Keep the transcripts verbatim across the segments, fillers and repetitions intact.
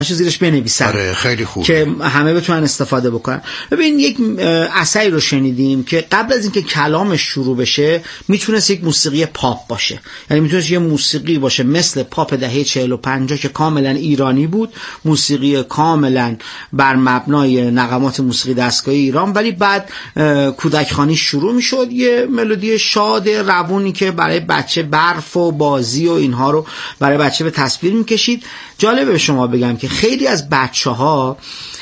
زیرش بنویسن. آره خیلی خوب که همه بتونن استفاده بکنن. ببین یک اثری رو شنیدیم که قبل از اینکه کلامش شروع بشه میتونست یک موسیقی پاپ باشه، یعنی میتونست یه موسیقی باشه مثل پاپ دهه چهل و پنجاه که کاملا ایرانی بود، موسیقی کاملا بر مبنای نغمات موسیقی دستگاهی ایران، ولی بعد کودکخوانی شروع میشد، یه ملودی شاد روونی که برای بچه برف و بازی و اینها رو برای بچه به تصویر میکشید. جالبه به شما بگم که خیلی از بچه‌ها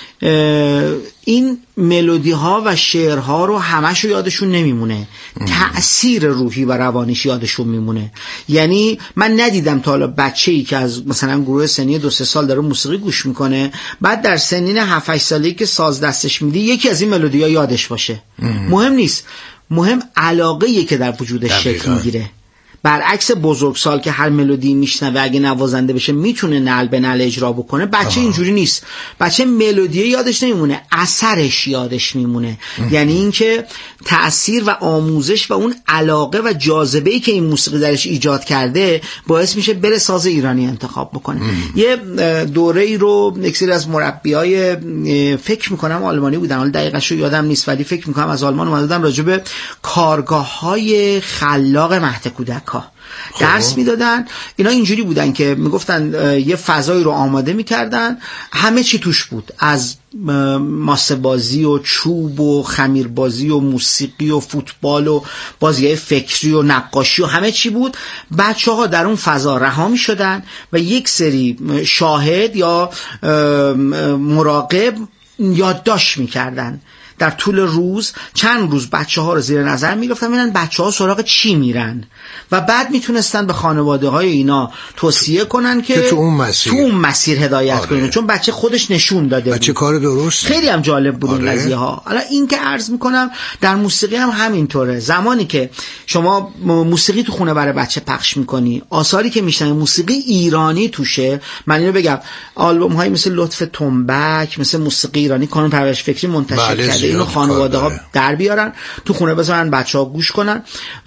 این ملودی ها و شعرها رو همش رو یادشون نمیمونه، تأثیر روحی و روانیش یادشون میمونه. یعنی من ندیدم تا حالا بچه‌ای که از مثلا گروه سنی دو سه سال داره موسیقی گوش میکنه بعد در سنین هفت هشت سالگی که ساز دستش میده یکی از این ملودی ها یادش باشه. مهم نیست، مهم علاقه‌ای که در وجودش شکل میگیره. برعکس بزرگسال که هر ملودی میشنوه اگه نوازنده بشه میتونه نعل به نعل اجرا بکنه، بچه اینجوری نیست. بچه ملودی یادش نمیمونه، اثرش یادش میمونه. یعنی اینکه تأثیر و آموزش و اون علاقه و جاذبه‌ای که این موسیقی درش ایجاد کرده باعث میشه بره ساز ایرانی انتخاب بکنه. ام. یه دوره‌ای رو یک سری از مربیای فکر میکنم آلمانی بودن، حالا دقیقاً یادم نیست، ولی فکر میکنم از آلمان اومدن راجع به کارگاه‌های خلاق مهد کودک درس میدادن. اینا اینجوری بودن که میگفتن یه فضایی رو آماده میکردن، همه چی توش بود، از ماسه بازی و چوب و خمیر بازی و موسیقی و فوتبال و بازی‌های فکری و نقاشی و همه چی بود. بچه‌ها در اون فضا رها میشدن و یک سری شاهد یا مراقب یادداشت میکردن. در طول روز چند روز بچه ها رو زیر نظر میگرفتن ببینن بچه ها سراغ چی میرن و بعد میتونستن به خانواده های اینا توصیه کنن که, که تو اون مسیر تو اون مسیر هدایت آره. کنن، چون بچه خودش نشون داده بچه بود. کار درست. خیلی هم جالب بود آره. این قضیه ها. حالا این که عرض میکنم در موسیقی هم همینطوره. زمانی که شما موسیقی تو خونه برای بچه پخش میکنی، آثاری که میشنوی موسیقی ایرانی توشه، من اینو بگم آلبوم های مثل لطف تنبک، مثل موسیقی ایرانی کانون پرورش فکری منتشر بله کرده، اینو خانواده ها در بیارن تو خونه بذارن بچه ها گوش کنن.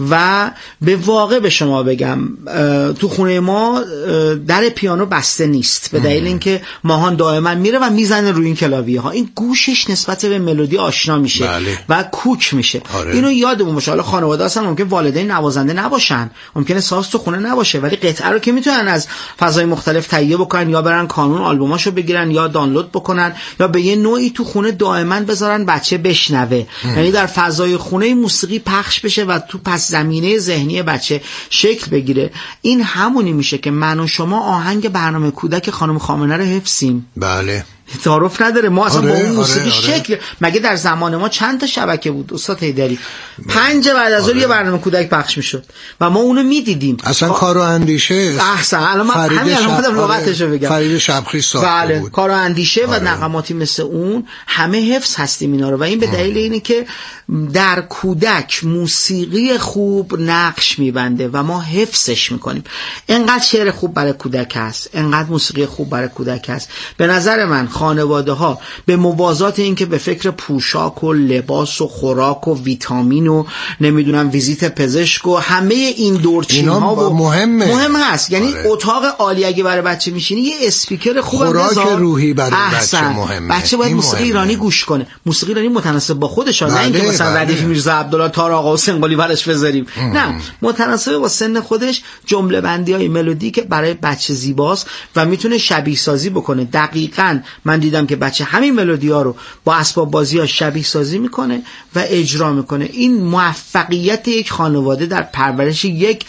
و به واقع به شما بگم تو خونه ما در پیانو بسته نیست به دلیل اینکه ماهان دائما میره و میزنه روی این کلاویه ها، این گوشش نسبت به ملودی آشنا میشه بله. و کوک میشه. آره. اینو یادمون باشه. حالا خانواده اصلا ممکن والدین نوازنده نباشن، ممکنه ساز تو خونه نباشه، ولی قطعه رو که میتونن از فضای مختلف تهیه بکنن، یا برن کانون آلبوماشو بگیرن یا دانلود بکنن، یا به یه نوعی تو خونه دائما بذارن بچه بشنوه. یعنی در فضای خونه موسیقی پخش بشه و تو پس زمینه ذهنی بچه شکل بگیره. این همونی میشه که من و شما آهنگ برنامه کودک خانم خامنه رو حفظیم. بله تعارف نداره، ما اصلا آره، با اون موسیقی آره، آره. شکل مگه در زمان ما چند تا شبکه بود استاد حیدری؟ پنج بعد از ظهر یه برنامه کودک پخش میشد و ما اونو میدیدیم. اصلا خ... کار و اندیشه احسن. الان من همین الان خودم لغتشو بگم. فرید شبخیز ساخته بله. بود. کار و اندیشه آره. و نغماتی مثل اون همه حفظ هستیم اینا رو، و این به دلیل اینه که در کودک موسیقی خوب نقش میبنده و ما حفظش میکنیم. انقدر شعر خوب برای کودک هست، انقدر موسیقی خوب برای کودک هست. به نظر من خانواده ها به موازات این که به فکر پوشاک و لباس و خوراک و ویتامین و نمیدونم ویزیت پزشک و همه این دورچین ها و مهمه مهم هست. یعنی آره. اتاق عالی اگه برای بچه میشینی یه اسپیکر خوب خوراک بذار. روحی برای احسن. بچه مهمه. بچه باید موسیقی مهمه. ایرانی گوش کنه، موسیقی ایرانی متناسب با خودش، نه اینکه مثلا بله. ردیف میرزا عبدالله تار آقا و سنگالی ورش بذاریم. ام. نه، متناسب با سن خودش، جمله بندی های ملودی که برای بچه زیباست و میتونه شبیه سازی بکنه. دقیقاً من دیدم که بچه همین ملودی ها رو با اسباب بازی ها شبیه سازی میکنه و اجرا میکنه. این موفقیت یک خانواده در پرورش یک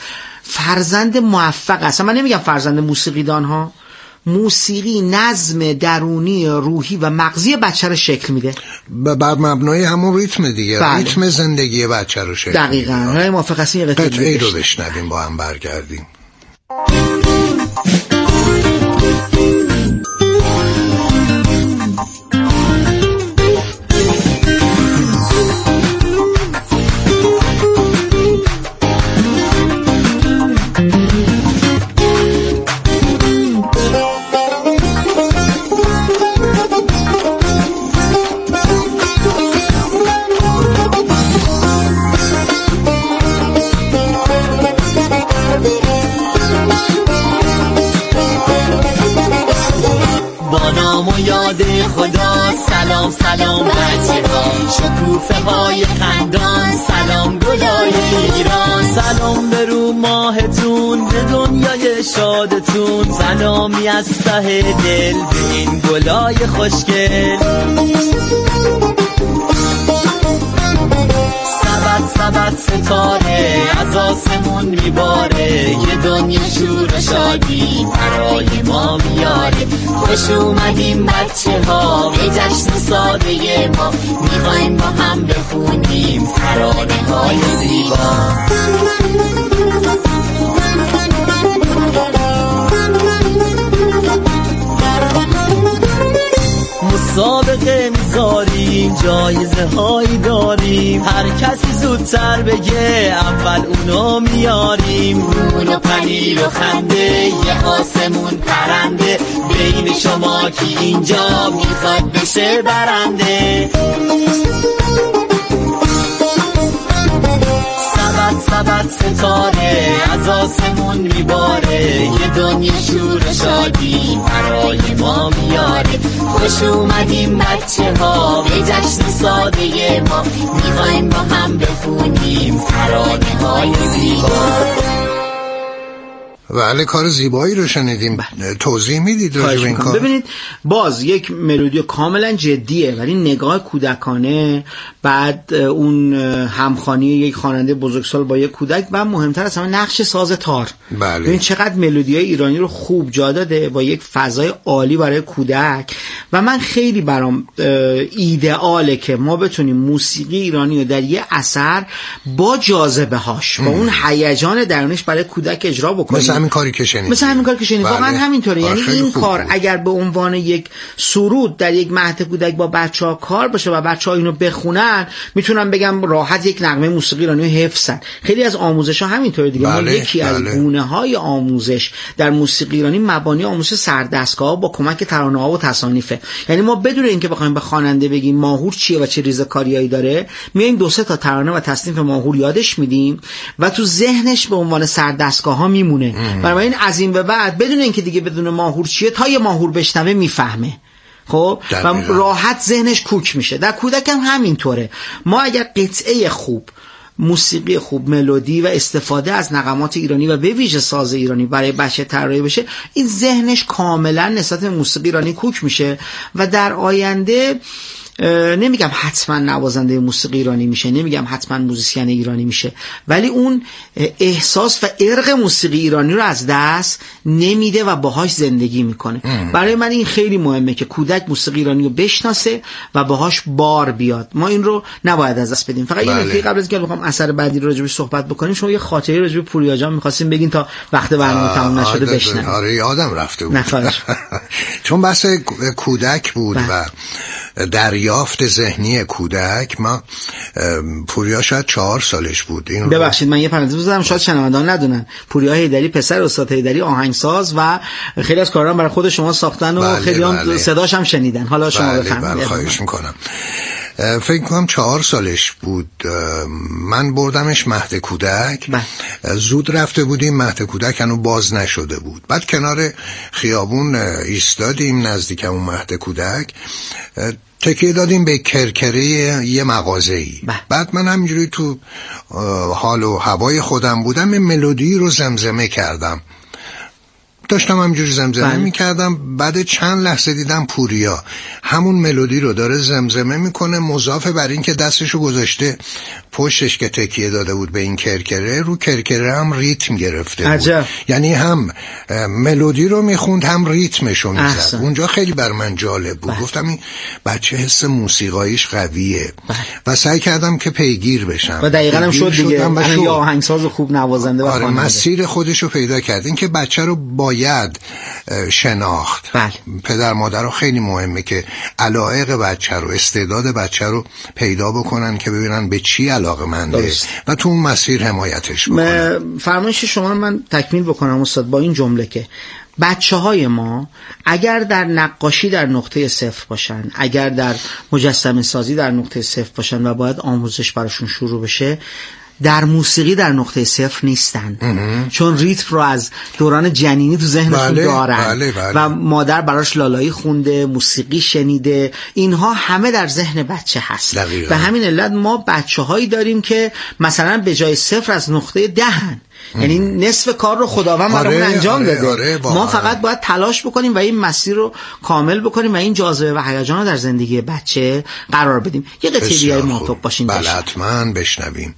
فرزند موفق است. من نمیگم فرزند موسیقیدان ها، موسیقی نظم درونی روحی و مغزی بچه رو شکل میده بر مبنای همون ریتم دیگه. بله. ریتم زندگی بچه رو شکل میده. دقیقاً. های موافق هستین یه قطعه رو بشنویم با هم برگردیم. نام و یاد خدا. سلام سلام بچه ها، شکوفه های خندان، سلام گلای ایران. سلام به رو ماهتون، به دنیای شادتون، سلامی از ته دل به این گلای خوشگل. سبت سبت ستاره از آسمون میباره، یه دنیا شور و شادی برای ما میاره. خوش اومدیم بچه ها به جشن ساده ما، میخوایم با هم بخونیم ترانه های زیبا. مسابقه میذاریم، جایزه هایی داریم، هر کسی زودتر بگه اول اونو میاریم. نون و پنیر و خنده، یه آسمون پرنده، بین شما کی اینجا میخواد بشه برنده. سبت سبت ستاره از آسمون میباره، یه دنیا شور و شادی برای ما میاره. خوش اومدیم بچه ها به جشن ساده ما، میخوایم با هم بخونیم ترانه های زیبا. بله، کار زیبایی رو شنیدیم. توضیح میدید راجع به این کار؟ ببینید، باز یک ملودی کاملا جدیه ولی نگاه کودکانه، بعد اون همخوانی یک خواننده بزرگسال با یک کودک، و مهمتر از همه نقش ساز تار. بله. ببین چقدر ملودی‌های ایرانی رو خوب جا داده با یک فضای عالی برای کودک. و من خیلی برام ایدئاله که ما بتونیم موسیقی ایرانی رو در یه اثر با جاذبه هاش، با اون هیجان درونش برای کودک اجرا بکنیم. مثل همین کاری که شنیدید. مثل همین کاری که شنیدید. واقعا همینطوره. یعنی این کار بود. اگر به عنوان یک سرود در یک مهد کودک با بچه‌ها کار باشه و بچه‌ها اینو بخونن، میتونم بگم راحت یک نغمه موسیقی ایرانی حفظن. خیلی از آموزش‌ها همینطوره دیگه. بله، ما یکی بله. از گونه‌های آموزش در موسیقی ایرانی مبانی آموزش سردستگاه با کمک ترانه‌ها و تصانیفه. یعنی ما بدون اینکه بخوایم به خواننده بگیم ماهور چیه و چه ریزکاریایی داره، میایم دو سه تا ترانه و تصنیف ماهور یادش میدیم و تو ذهنش به عنوان سردستگاه‌ها میمونه. برای این از این به بعد بدون اینکه دیگه بدون ماهور چیه، تا یه ماهور بشنوه میفهمه. خب و راحت ذهنش کوک میشه. در کودک هم همینطوره. ما اگر قطعه خوب، موسیقی خوب، ملودی و استفاده از نغمات ایرانی و به ویژه ساز ایرانی برای بچه طراحی بشه، این ذهنش کاملا نسبت به موسیقی ایرانی کوک میشه و در آینده نمیگم حتما نوازنده موسیقی ایرانی میشه، نمیگم حتما موزیسین ایرانی میشه، ولی اون احساس و عرق موسیقی ایرانی رو از دست نمیده و باهاش زندگی میکنه. ام. برای من این خیلی مهمه که کودک موسیقی ایرانی رو بشناسه و باهاش بار بیاد. ما این رو نباید از دست بدیم. فقط بله. این نکته قبل از اینکه بخوام اثر بعدی رو راجعش صحبت بکنیم، شما یه خاطره راجع به پوریا جان می‌خواستیم بگین تا وقت برنامه تموم نشده بشنویم. آره یادم رفته بود. نخواهش. چون بحث کودک بود بله. و دریافت ذهنی کودک، ما پوریا شاید چهار سالش بود. این ببخشید من یه پرانتز بزنم، شاید شنوندگان ندونن پوریا حیدری پسر استاد حیدری آهنگساز و خیلی از کارا برای خود شما ساختن و بله خیلی هم بله. صداش هم شنیدن. حالا شما بله بفرمایید. بله خواهش میکنم. فکر کنم چهار سالش بود. من بردمش مهد کودک بله. زود رفته بودیم مهد کودک، هنوز باز نشده بود. بعد کنار خیابون ایستادیم نزدیک اون مهد کودک، تکیه دادیم به کرکره یه مغازه‌ای. بعد من همینجوری تو حال و هوای خودم بودم، این ملودی رو زمزمه کردم، داشتم همینجوری زمزمه بله. میکردم. بعد چند لحظه دیدم پوریا همون ملودی رو داره زمزمه میکنه، مضافه بر این که دستشو گذاشته پشتش که تکیه داده بود به این کرکره، رو کرکره هم ریتم گرفته عجب. بود. یعنی هم ملودی رو میخوند هم ریتمشو میزد. اونجا خیلی بر من جالب بود. بله. گفتم این بچه حس موسیقاییش قویه بله. و سعی کردم که پیگیر بشم و دقیقاً هم شد دیگه. یه آهنگساز خوب نوازنده و آره مسیر خودشو پیدا کرد. این که بچه رو باید شناخت. بله. پدر مادر رو خیلی مهمه که علایق بچه رو، استعداد بچه رو پیدا بکنن که ببینن به چی علاقه منده و تو اون مسیر حمایتش بکنن. فرمایش شما رو من تکمیل بکنم استاد با این جمله که بچه های ما اگر در نقاشی در نقطه صفر باشن، اگر در مجسمه سازی در نقطه صفر باشن و باید آموزش براشون شروع بشه، در موسیقی در نقطه صفر نیستن، چون ریتم رو از دوران جنینی تو ذهنشون بله، دارن بله، بله. و مادر براش لالایی خونده، موسیقی شنیده، اینها همه در ذهن بچه هست. دقیقا. به همین علت ما بچه هایی داریم که مثلا به جای صفر از نقطه دهن، یعنی نصف کار رو خداوند برامون آره، انجام آره، داده. آره، ما فقط باید تلاش بکنیم و این مسیر رو کامل بکنیم و این جاذبه و هیجان رو در زندگی بچه قرار بدیم. یه قطعه دیگه موافق باشین؟ بله حتما بشنویم.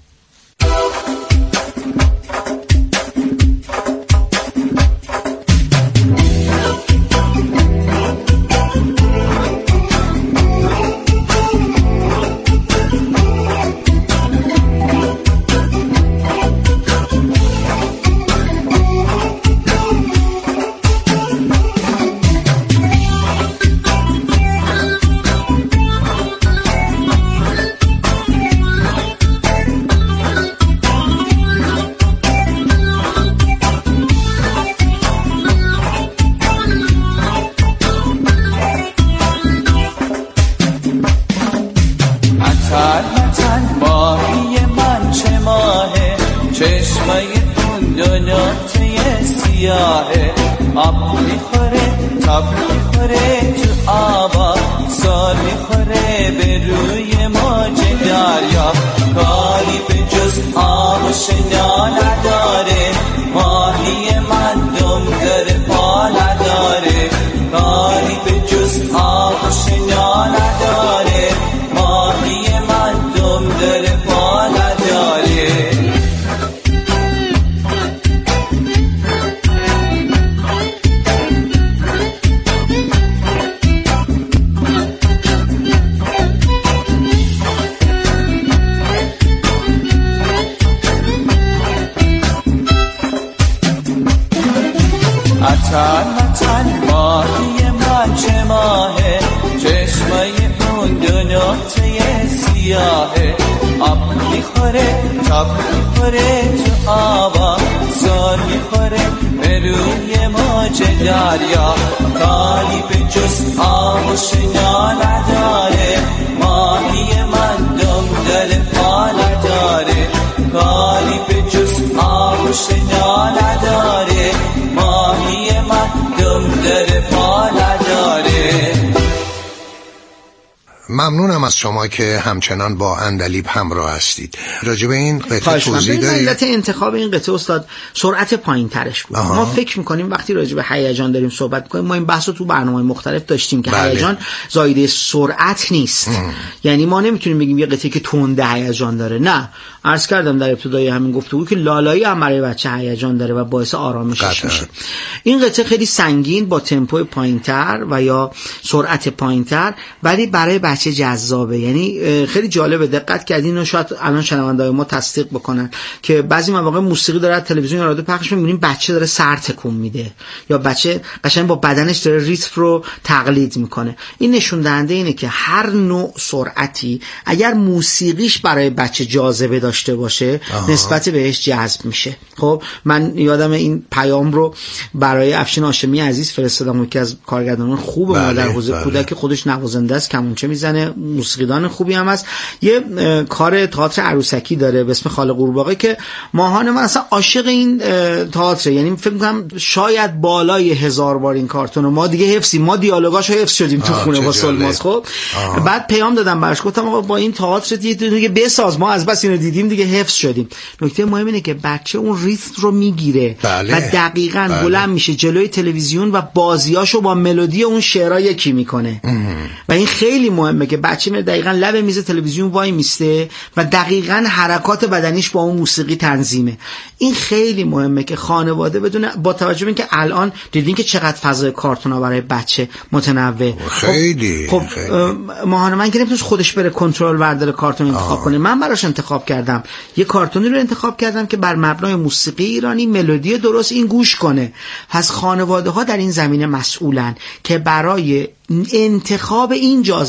ممنونم از شما که همچنان با عندلیب همراه هستید. راجع به این قطعه توضیح دارید؟ علت انتخاب این قطعه استاد سرعت پایین ترش بود. آها. ما فکر میکنیم وقتی راجع به هیجان داریم صحبت میکنیم، ما این بحث رو تو برنامه مختلف داشتیم که بله. هیجان زایده سرعت نیست. ام. یعنی ما نمیتونیم بگیم یه قطعه که تنده هیجان داره. نه، عرض کردم در ابتدای همین گفتگو که لالایی هم برای بچه هیجان داره و باعث آرامشش میشه. این قطعه خیلی سنگین با تمپو پایینتر و یا سرعت پایینتر، ولی برای بچه جذابه. یعنی خیلی جالبه، دقت کردین و شاید الان شنونده‌های ما تصدیق بکنن که بعضی مواقع موسیقی داره تلویزیون یا رادیو پخش می‌بینیم بچه داره سر تکون میده یا بچه قشنگ با بدنش داره ریتم رو تقلید میکنه. این نشون دهنده اینه که هر نوع سرعتی اگر موسیقیش برای بچه جاذبه داشته باشه آه. نسبت بهش جذب میشه. خب من یادم این پیام رو برای افشین هاشمی عزیز فرستادم، که از کارگردانان خوب ما در حوزه کودک، خودش نوازنده است، کمانچه میزنه، موسیقیدان خوبی هم است. یه کار تئاتر عروسکی داره به اسم خاله قورباغه که ماهانه من اصلا عاشق این تئاتر، یعنی فکر می‌کنم شاید بالای هزار بار این کارتون ما دیگه حفظیم، ما دیالوگاشو حفظ شدیم تو خونه با سلماس. خب بعد پیام دادم براش، گفتم آقا با این تئاتر دیگه بساز، ما از بس اینو دیدیم دیگه حفظ شدیم. نکته مهم اینه که بچه اون ریتم رو میگیره بله. و دقیقاً بله. بلند میشه جلوی تلویزیون و بازیاشو با ملودی اون شعرها یکی میکنه و این خیلی مهمه که بچه میره دقیقاً لب میز تلویزیون وای میسته و دقیقاً حرکات بدنیش با اون موسیقی تنظیمه. این خیلی مهمه که خانواده بدونه، با توجه به اینکه الان دیدین که چقدر فضای کارتونا برای بچه متنوع خیلی خب, خب ماهانه من که نمیتونست خودش بره کنترل برداره کارتون انتخاب آه. کنه، من براش انتخاب کردم. یه کارتونی رو انتخاب کردم که بر مبنای موسیقی ایرانی ملودی درست این گوش کنه. پس خانواده ها در این زمینه مسئولن که برای انتخاب این جاذبه و این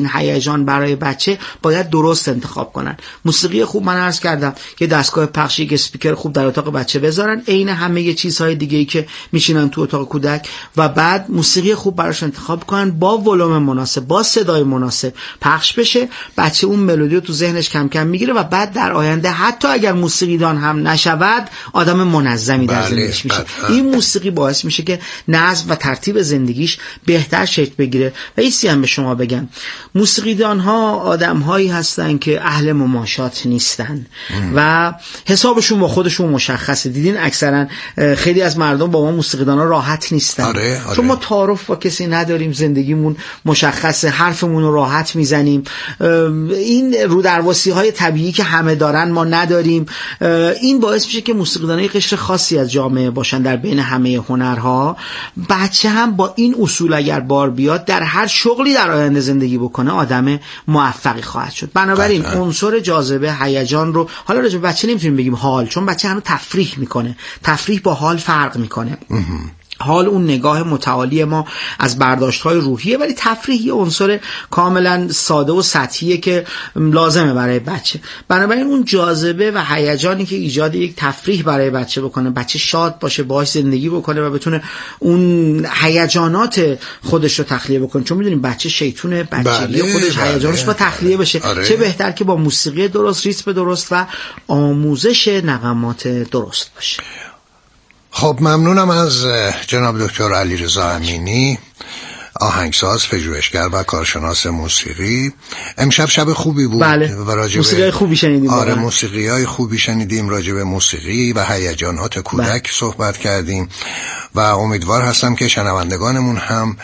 این هیجان برای بچه باید درست انتخاب کنن. موسیقی خوب، من عرض کردم که دستگاه پخش، یک اسپیکر خوب در اتاق بچه بذارن، عین همه چیزهای دیگه‌ای که میشینن تو اتاق کودک، و بعد موسیقی خوب براش انتخاب کنن با ولوم مناسب، با صدای مناسب پخش بشه. بچه اون ملودی رو تو ذهنش کم کم میگیره و بعد در آینده حتی اگر موسیقیدان هم نشود، آدم منظمی در زندگیش میشه. این موسیقی باعث میشه که نظم و ترتیب زندگیش بهتر شکل بگیره. و ایسی هم به شما بگم، موسیقیدان ها آدم هایی هستن که اهل مماشات نیستن ام. و حسابشون با خودشون مشخصه. دیدین اکثرا خیلی از مردم با ما موسیقیدان ها راحت نیستن. آره، آره. چون ما تعارف با کسی نداریم، زندگیمون مشخصه، حرفمون رو راحت میزنیم، این رودرواسی های طبیعی که همه دارن ما نداریم. این باعث میشه که موسیقیدانای قشر خاصی از جامعه باشن در بین همه هنرها. بچه هم با این اصول اگر بار بیاد، در هر شغلی در آینده زندگی بکنه، آدم موفقی خواهد شد. بنابراین عنصر جاذبه، هیجان رو، حالا راجع به بچه نمیتونیم بگیم حال، چون بچه هنوز تفریح میکنه. تفریح با حال فرق میکنه. حال اون نگاه متعالی ما از برداشت‌های روحیه، ولی تفریح یه عنصر کاملا ساده و سطحیه که لازمه برای بچه. بنابراین اون جاذبه و هیجانی که ایجاد یک تفریح برای بچه بکنه، بچه شاد باشه، باهاش زندگی بکنه و بتونه اون هیجانات خودش رو تخلیه بکنه. چون میدونیم بچه شیطونه، بچگی بله، خودش بله، هیجانش با تخلیه بشه. آره. چه بهتر که با موسیقی درست، ریتم درست و آموزش نغمات درست باشه. خب ممنونم از جناب دکتر علیرضا امینی، آهنگساز، پژوهشگر و کارشناس موسیقی. امشب شب خوبی بود. بله. و راجب موسیقی خوبی شنیدیم. آره، موسیقی های خوبی شنیدیم، راجب موسیقی و هیجانات کودک بله. صحبت کردیم و امیدوار هستم که شنوندگانمون هم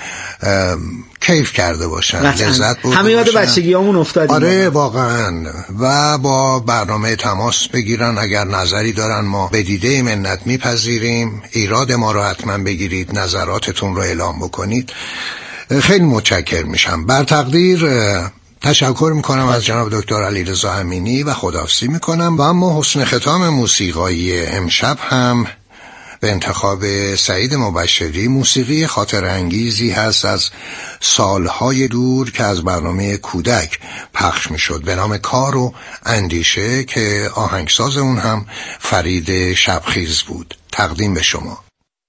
کیف کرده باشن، لذت برده همه یاد بچگیامون افتادیم. آره واقعا. و با برنامه تماس بگیرن، اگر نظری دارن ما به دیده منت میپذیریم. ایراد ما رو حتما بگیرید، نظراتتون رو اعلام بکنید. خیلی متشکر میشم. بر تقدیر تشکر میکنم از جناب دکتر علیرضا امینی و خداحافظی میکنم. و اما حسن ختام موسیقایی امشب هم به انتخاب سعید مبشری، موسیقی خاطر انگیزی هست از سالهای دور که از برنامه کودک پخش میشد به نام کار و اندیشه که آهنگساز اون هم فرید شبخیز بود. تقدیم به شما.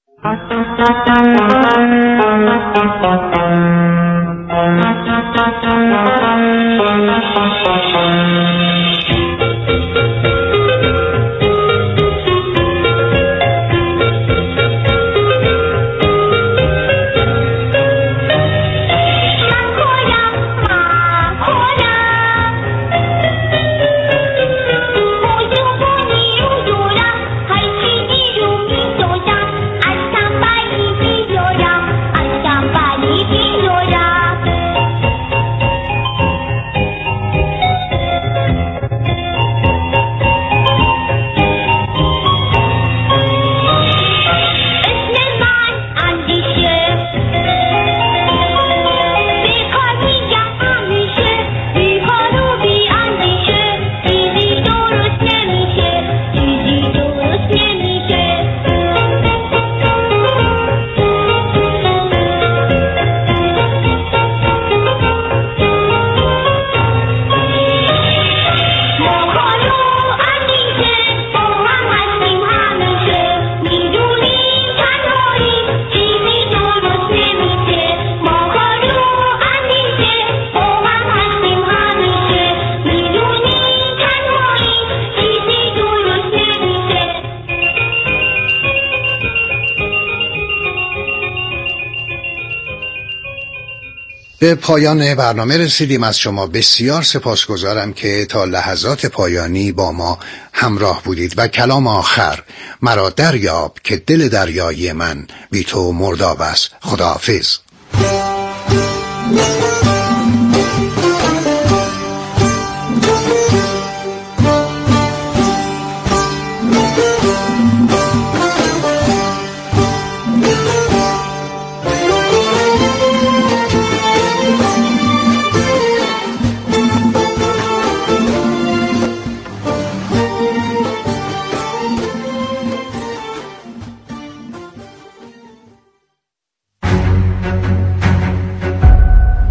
به پایان برنامه رسیدیم. از شما بسیار سپاسگزارم که تا لحظات پایانی با ما همراه بودید. و کلام آخر: مرا دریاب که دل دریایی من بی تو مرداب است. خداحافظ.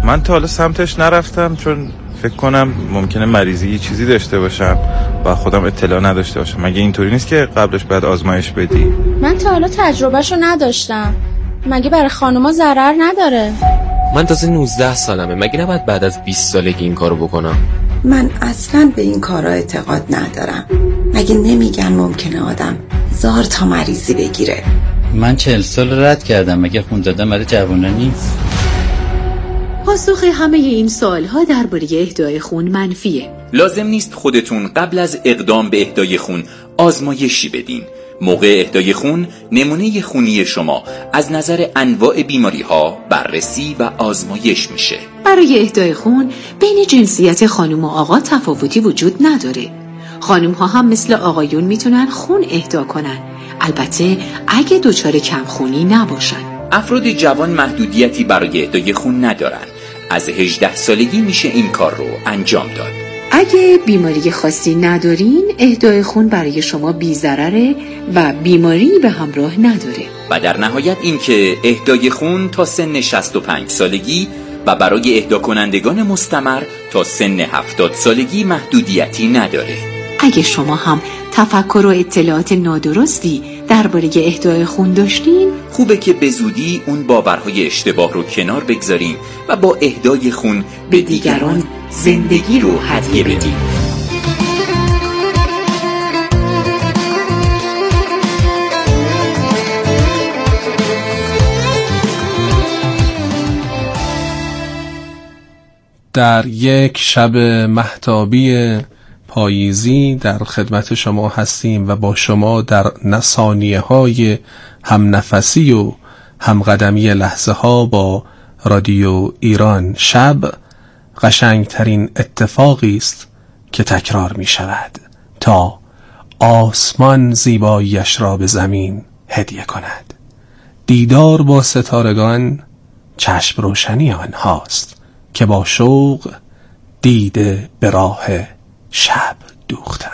من تا حالا سمتش نرفتم چون فکر کنم ممکنه مریضی چیزی داشته باشم و خودم اطلاع نداشته باشم. مگه اینطوری نیست که قبلش باید آزمایش بدی؟ من تا حالا تجربهشو نداشتم. مگه برای خانوما ضرر نداره؟ من تازه نوزده سالمه. مگه نباید بعد از بیست سالگی این کارو بکنم؟ من اصلا به این کارا اعتقاد ندارم. مگه نمیگن ممکنه آدم هزار تا مریضی بگیره؟ من چهل سال رد کردم. مگه خون دادن برای جوانان نیست؟ پاسخ همه این سوالها درباره اهدای خون منفیه. لازم نیست خودتون قبل از اقدام به اهدای خون آزمایشی بدین. موقع اهدای خون نمونه خونی شما از نظر انواع بیماری ها بررسی و آزمایش میشه. برای اهدای خون بین جنسیت خانم و آقا تفاوتی وجود نداره. خانم ها هم مثل آقایون میتونن خون اهدا کنن، البته اگه دچار کم خونی نباشن. افراد جوان محدودیتی برای اهدای خون ندارن. از هجده سالگی میشه این کار رو انجام داد. اگه بیماری خاصی ندارین، اهدای خون برای شما بی‌ضرره و بیماری به همراه نداره. و در نهایت اینکه اهدای خون تا سن شصت و پنج سالگی و برای اهدا کنندگان مستمر تا سن هفتاد سالگی محدودیتی نداره. اگه شما هم تفکر و اطلاعات نادرستی درباره اهدای خون داشتین، خوبه که به زودی اون باورهای اشتباه رو کنار بگذارین و با اهدای خون به دیگران زندگی رو هدیه بدین. در یک شب مهتابی پاییزی در خدمت شما هستیم و با شما در ثانیه های هم نفسی و هم قدمی لحظه ها با رادیو ایران. شب قشنگترین اتفاقی است که تکرار می شود تا آسمان زیباییش را به زمین هدیه کند. دیدار با ستارگان چشم روشنی آنهاست که با شوق دیده به راه شب دوختند.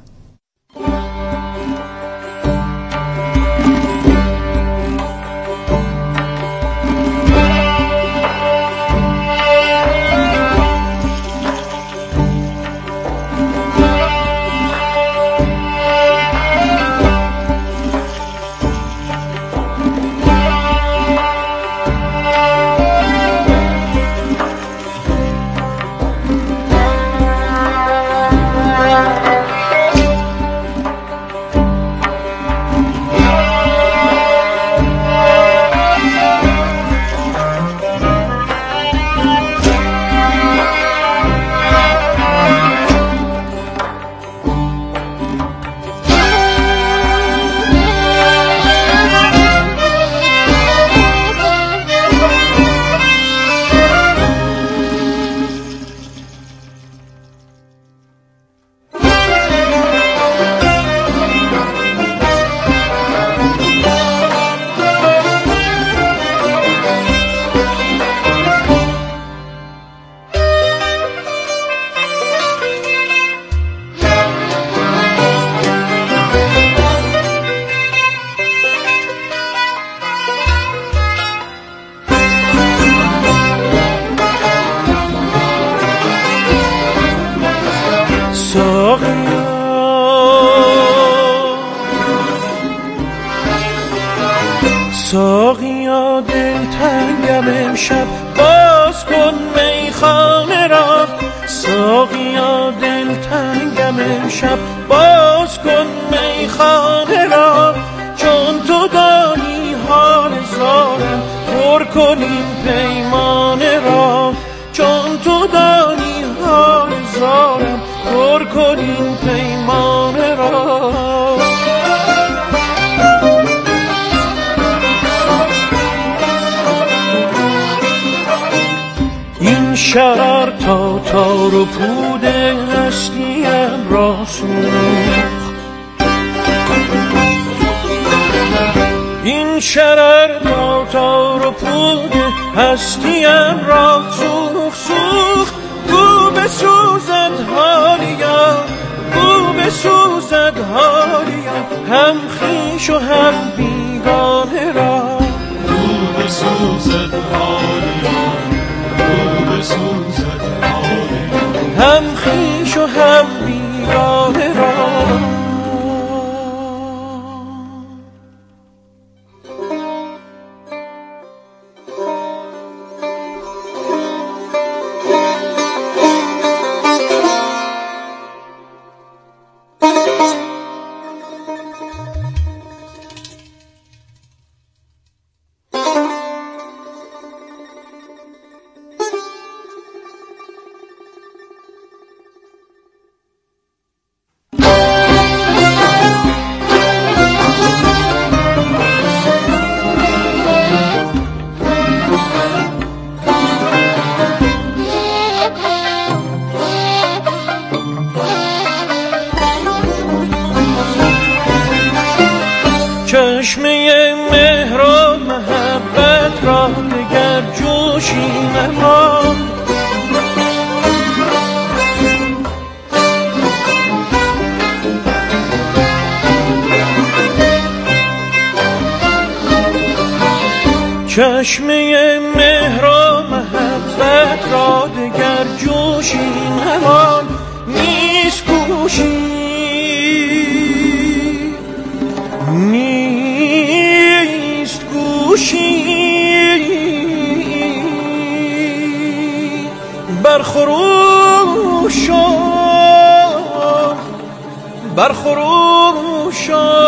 ساقیا دلتنگم امشب باز کن میخانه را، ساقیا دلتنگم امشب باز کن میخانه را، چون تو دانی حال زارم پر کنیم پیمانه را، چون تو دانی حال زارم پر کنیم پیمانه را. این شرر تا تار و پود هستیم را سوخت، این شرر تا تار و پود هستیم را سوخت سوخت. گو بسوزد حالیا، گو بسوزد حالیا، هم خویش و هم بیگانه را، گو بسوزد حالیا، گو نمان. چشمه مهر و محبت را دگر جوشی نمان نیست گوشی، نیست گوشی. برخروشا برخروشا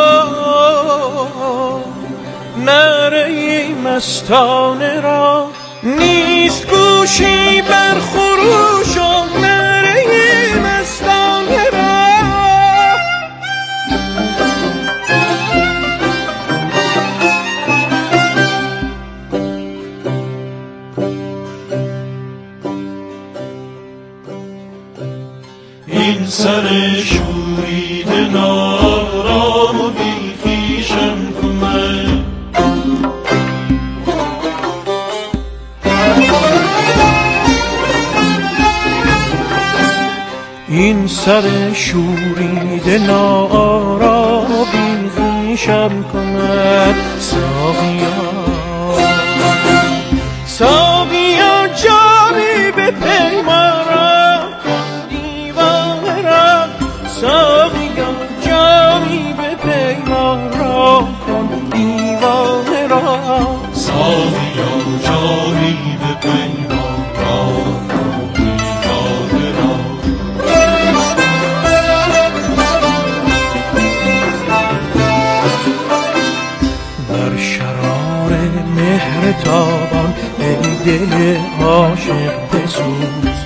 نره مستانه را نیست گوشی. برخروشا نره مستانه را. این سر شوریده نارام و بیخیشم کمه، این سر شوریده نارام و بیخیشم کمه. ساقیا ساقیا جامی به پیمارم دیوانه را، ساقیا جامی به پیمارم کن دیوانه را، ساقیا جامی به پیمارم کن دیوانه را. بر شرار مهر تابان ای دل عاشق بسوز،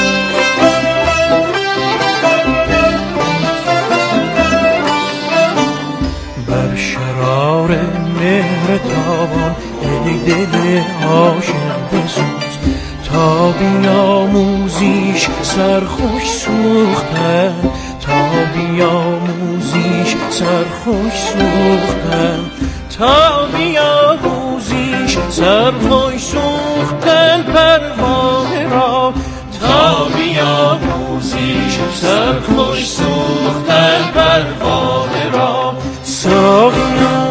بر شرار مهر تابان ای دل عاشق بسوز. تا بیاموزیش سرخوش سوختن، تا بیاموزیش سرخوش سوختن، تا بیاموزیش سرخوش سوختن پروانه را، تا بیاموزیش سرخوش سوختن پروانه را. ساقیا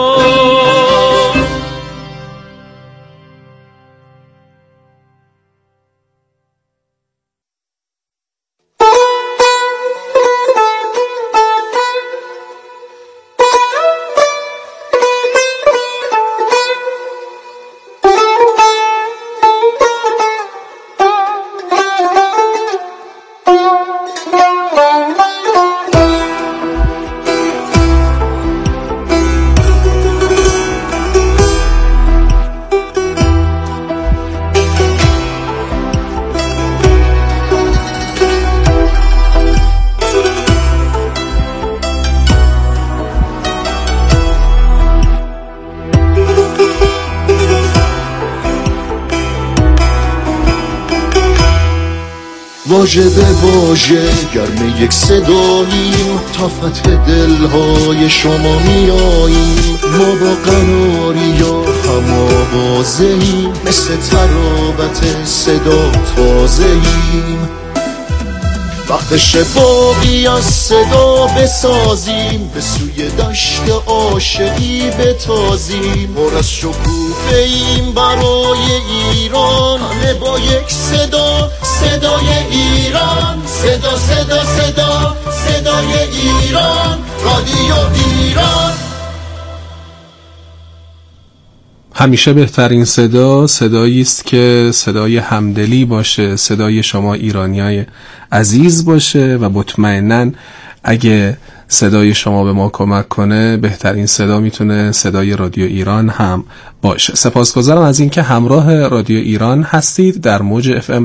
واژه به واژه گرم یک صداییم، تا فتح دلهای شما میاییم. ما با قناری یا هم آوازه‌ایم، مثل ترابت صدا تازه‌ایم. وقتشه باقی از صدا بسازیم، به سوی دشت عاشقی بتازیم. پر از شکوفه‌ایم برای ایران، همه با یک صدا، صدای ایران. صدا صدا صدا صدای ایران، رادیو ایران. همیشه بهترین صدا صدایی است که صدای همدلی باشه، صدای شما ایرانیای عزیز باشه و مطمئناً اگه صدای شما به ما کمک کنه بهترین صدا میتونه صدای رادیو ایران هم باشه. سپاسگزارم از اینکه همراه رادیو ایران هستید. در موج اف ام